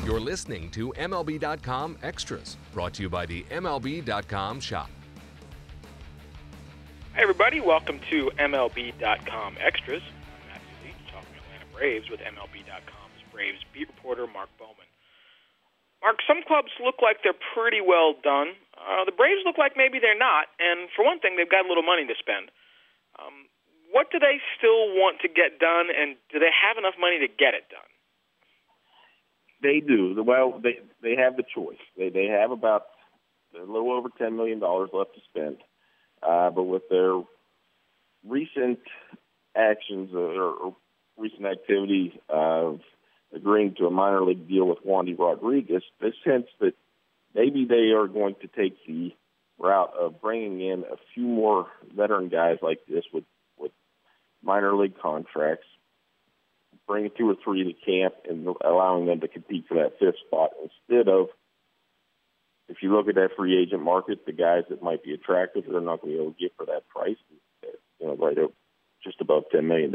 You're listening to MLB.com Extras, brought to you by the MLB.com shop. Hey everybody, welcome to MLB.com Extras. I'm Matthew Leach, talking Atlanta Braves with MLB.com's Braves beat reporter Mark Bowman. Mark, some clubs look like they're pretty well done. The Braves look like maybe they're not, and for one thing, they've got a little money to spend. What do they still want to get done, and do they have enough money to get it done? They do. Well, they have the choice. They have about a little over $10 million left to spend. But with their recent actions or recent activity of agreeing to a minor league deal with Wandy Rodriguez, they sense that maybe they are going to take the route of bringing in a few more veteran guys like this with minor league contracts, bringing 2 or 3 to camp and allowing them to compete for that 5th spot instead of, if you look at that free agent market, the guys that might be attractive, they're not going to be able to get for that price, right up just above $10 million.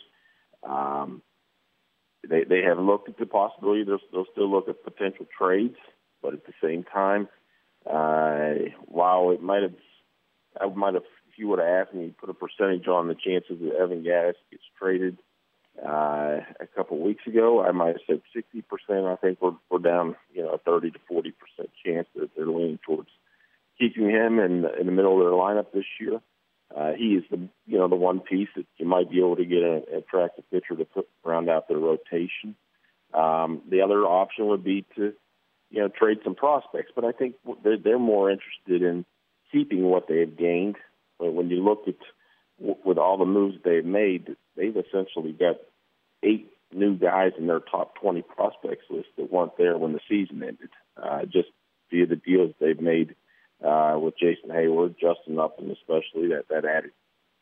They have looked at the possibility. They'll still look at potential trades, but at the same time, while it might have, if you would have asked me, put a percentage on the chances that Evan Gattis gets traded a couple of weeks ago, I might have said 60%. I think we're down, a 30 to 40% chance that they're leaning towards keeping him in the middle of their lineup this year. He is the one piece that you might be able to get an attractive pitcher to round out their rotation. The other option would be to, trade some prospects, but I think they're more interested in keeping what they've gained. When you look at with all the moves they've made, they've essentially got 8 new guys in their top 20 prospects list that weren't there when the season ended, just via the deals they've made with Jason Hayward, Justin Upton especially, that added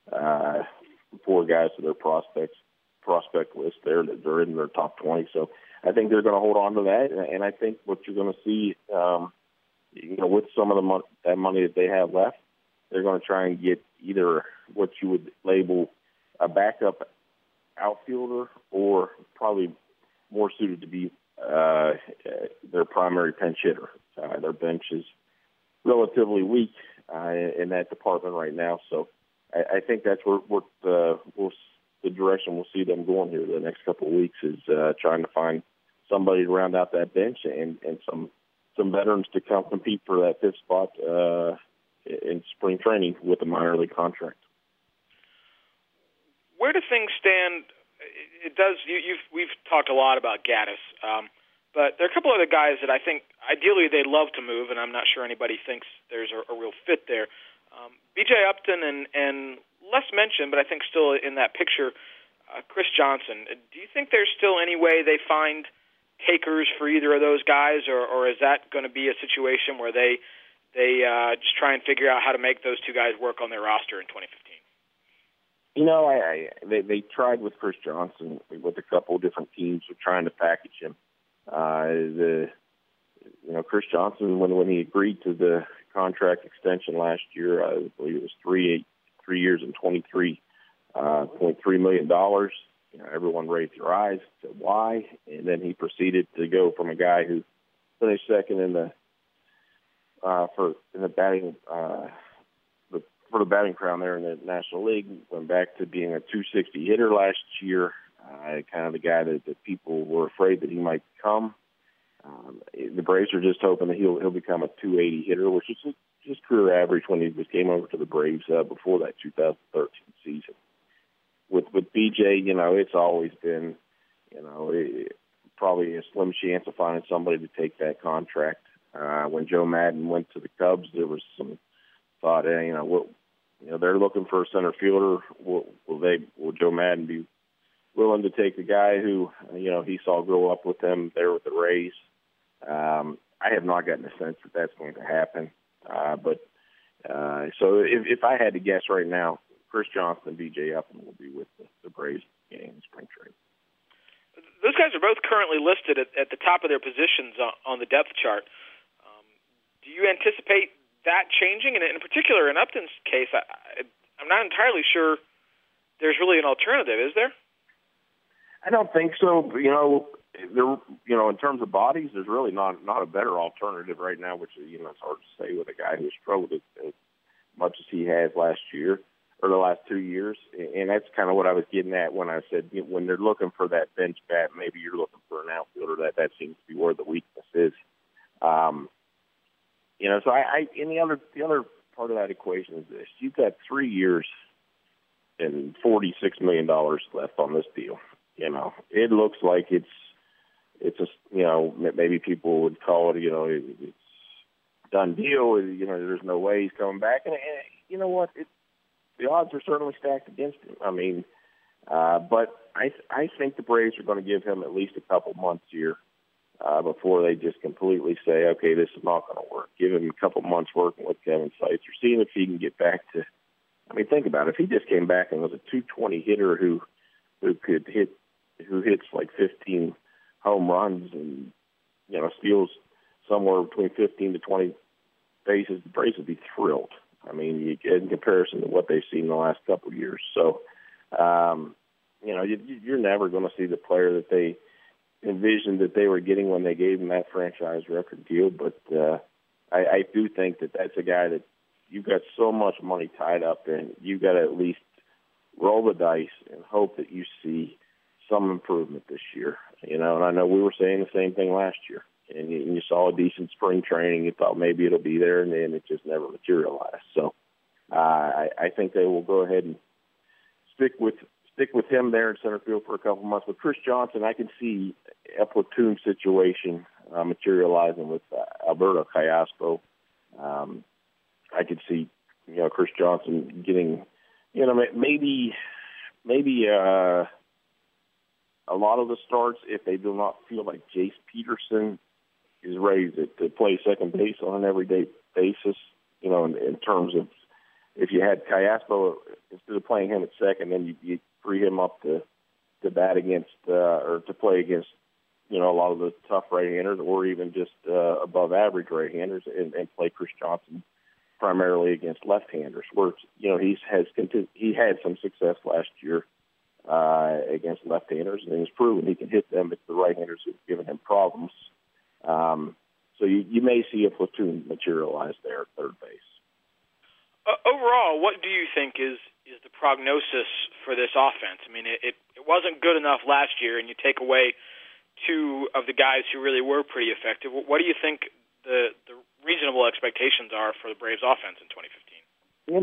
4 guys to their prospect list there that are in their top 20. So I think they're going to hold on to that, and I think what you're going to see, with some of that money that they have left, they're going to try and get either what you would label a backup outfielder or probably more suited to be their primary pinch hitter. Their bench is relatively weak in that department right now. So I think that's what the direction we'll see them going here the next couple of weeks is trying to find somebody to round out that bench and some veterans to come compete for that 5th spot in spring training with a minor league contract. Where do things stand? It does. We've talked a lot about Gattis, but there are a couple other guys that I think ideally they'd love to move, and I'm not sure anybody thinks there's a real fit there. B.J. Upton and less mentioned, but I think still in that picture, Chris Johnson. Do you think there's still any way they find takers for either of those guys, or is that going to be a situation where they just try and figure out how to make those 2 guys work on their roster in 2015? They tried with Chris Johnson with a couple of different teams of trying to package him. Chris Johnson, when he agreed to the contract extension last year, I believe it was 3 years and $23.3 million. Everyone raised their eyes, said why, and then he proceeded to go from a guy who finished second in the batting crown there in the National League, went back to being a 260 hitter last year, kind of the guy that people were afraid that he might become. The Braves are just hoping that he'll become a 280 hitter, which is his career average when he came over to the Braves before that 2013 season. With BJ, it's always been, probably a slim chance of finding somebody to take that contract. When Joe Madden went to the Cubs, there was some thought, they're looking for a center fielder. Will Joe Madden be willing to take the guy who, he saw grow up with them there with the Rays? I have not gotten a sense that that's going to happen. So if I had to guess right now, Chris Johnson and B.J. Upton will be with the Braves in spring training. Those guys are both currently listed at the top of their positions on the depth chart. Do you anticipate that changing? And in particular, in Upton's case, I'm not entirely sure there's really an alternative, is there? I don't think so. in terms of bodies, there's really not a better alternative right now, which, it's hard to say with a guy who struggled as much as he has last year or the last 2 years. And that's kind of what I was getting at when I said, when they're looking for that bench bat, maybe you're looking for an outfielder. That seems to be where the weakness is. So and the other part of that equation is this: you've got 3 years and $46 million left on this deal. It looks like it's maybe people would call it, it's done deal. There's no way he's coming back. And you know what? The odds are certainly stacked against him. I mean, but I think the Braves are going to give him at least a couple months here before they just completely say, okay, this is not going to work. Give him a couple months working with Kevin Seitzer, seeing if he can get back to. I mean, think about it. If he just came back and was a 220 hitter who hits like 15 home runs and steals somewhere between 15 to 20 bases, the Braves would be thrilled. I mean, in comparison to what they've seen in the last couple of years. So, you're never going to see the player that they envisioned that they were getting when they gave him that franchise record deal. But I do think that that's a guy that you've got so much money tied up in. You've got to at least roll the dice and hope that you see some improvement this year. And I know we were saying the same thing last year. And you saw a decent spring training. You thought maybe it'll be there, and then it just never materialized. So I think they will go ahead and stick with him there in center field for a couple months. With Chris Johnson, I can see a platoon situation materializing with Alberto Callaspo. I could see Chris Johnson getting maybe a lot of the starts if they do not feel like Jace Peterson is ready to play second base on an everyday basis, in terms of if you had Callaspo, instead of playing him at second, then you free him up to bat against or to play against, a lot of the tough right-handers or even just above average right-handers and play Chris Johnson primarily against left-handers, where, he had some success last year against left-handers, and he's proven he can hit them. It's the right-handers who've given him problems. So you may see a platoon materialize there at third base. Overall, what do you think is the prognosis for this offense? I mean, it wasn't good enough last year, and you take away two of the guys who really were pretty effective. What do you think the reasonable expectations are for the Braves offense in 2015?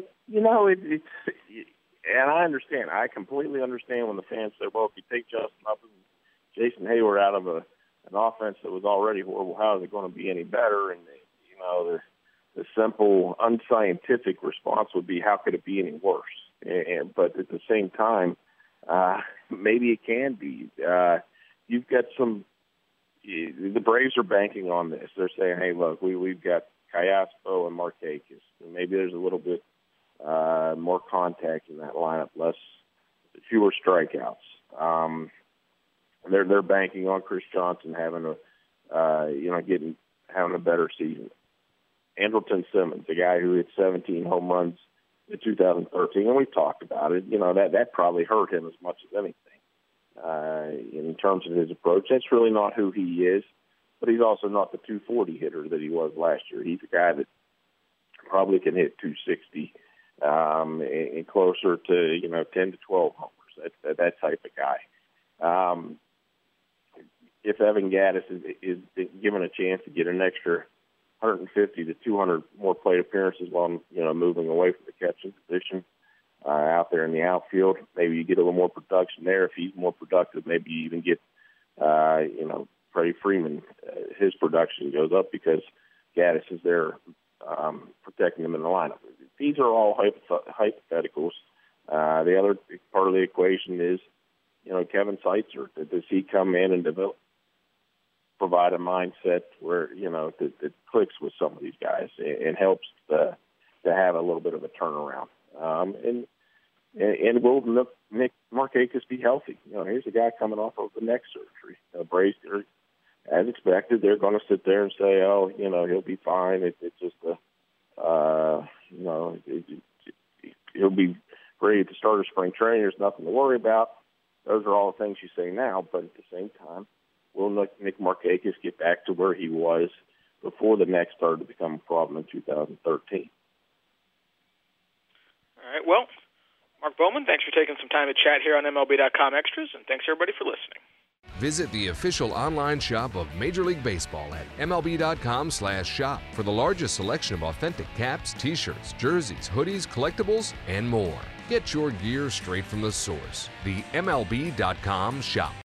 And I understand. I completely understand when the fans say, well, if you take Justin Upton and Jason Hayward out of an offense that was already horrible, how is it going to be any better? And, the simple, unscientific response would be, how could it be any worse? But at the same time, maybe it can be. You've got the Braves are banking on this. They're saying, hey, look, we've got Callaspo and Markakis. And maybe there's a little bit more contact in that lineup, fewer strikeouts. They're banking on Chris Johnson having having a better season. Andrelton Simmons, a guy who hit 17 home runs in 2013, and we've talked about it. That probably hurt him as much as anything in terms of his approach. That's really not who he is, but he's also not the 240 hitter that he was last year. He's a guy that probably can hit 260 and closer to 10 to 12 homers. That type of guy. If Evan Gattis is given a chance to get an extra 150 to 200 more plate appearances while moving away from the catching position out there in the outfield, maybe you get a little more production there. If he's more productive, maybe you even get Freddie Freeman. His production goes up because Gattis is there protecting him in the lineup. These are all hypotheticals. The other part of the equation is, Kevin Seitzer. Does he come in and provide a mindset where, that clicks with some of these guys and helps to have a little bit of a turnaround? And will Nick Markakis be healthy? Here's a guy coming off of the neck surgery. Braves, as expected, they're going to sit there and say, oh, he'll be fine. It's just he'll be ready to start a spring training. There's nothing to worry about. Those are all the things you say now, but at the same time, will Nick Markakis get back to where he was before the neck started to become a problem in 2013? All right. Well, Mark Bowman, thanks for taking some time to chat here on MLB.com Extras, and thanks everybody for listening. Visit the official online shop of Major League Baseball at MLB.com/shop for the largest selection of authentic caps, t-shirts, jerseys, hoodies, collectibles, and more. Get your gear straight from the source. The MLB.com shop.